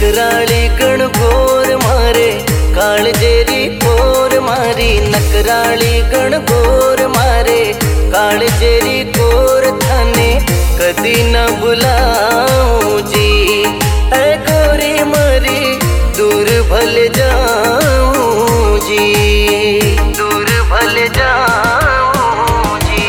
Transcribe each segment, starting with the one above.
नकराळी गणगोर मारे काळजेरी कोर मारी, नकराळी गणगोर मारे काळजेरी कोर थाने कदी न बुलाऊं जी। ऐ गोरी मरी दूर भल जाऊं जी, दूर भल जाऊं जी।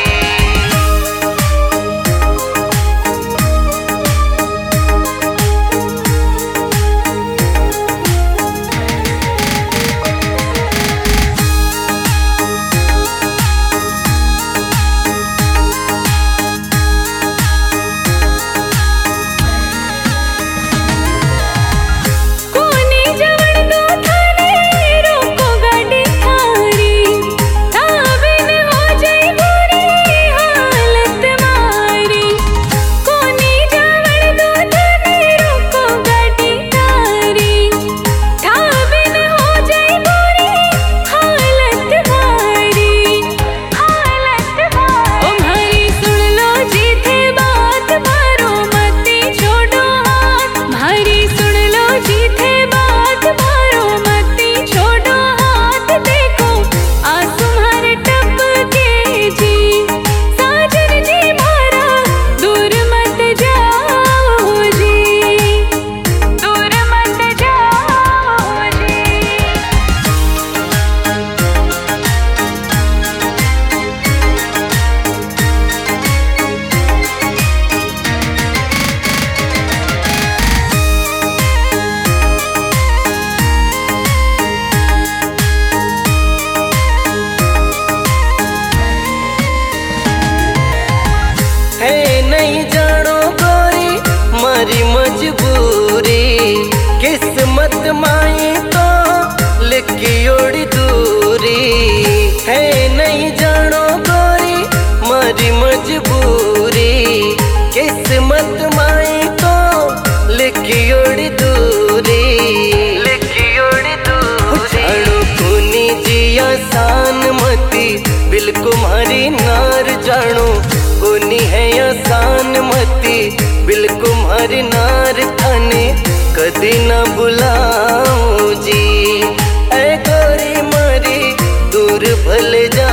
मारी मजबूरी किस्मत माई तो लिखी ओड़ी दूरी है, नहीं जानो गोरी मारी मजबूरी किस्मत माई तो लिखी ओड़ी दूरी, लिखी ओड़ी दूरी। अड़ो कुनी जिया सान मती बिल्कुल मारी नार जानो कुनी है आसान मती बिल्कुल हरी नार थाने कदी न बुलाऊं जी। ऐ गोरी मरी दूर भले जा